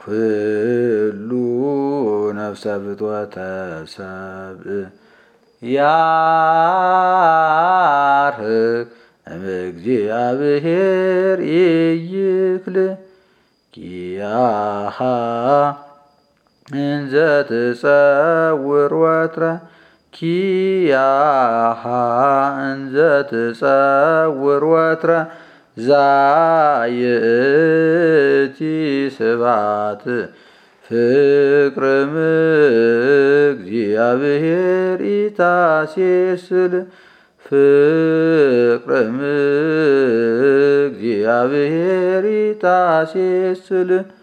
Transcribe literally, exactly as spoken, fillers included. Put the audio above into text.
ኩሉ ነፍሰ ፍትወተ ሰብእ ያርህቅ እምእግዚአብሔር ኢይክል ኪያሃ እንዘ ትጸውር ወትረ ኪያሃ እንዘ ትጸውር ወትረ ዛይእቲ ስብሐት ፍቅርም እግዚአብሔር ኢታሴስል ፍቅርም እግዚአብሔር ኢታሴስል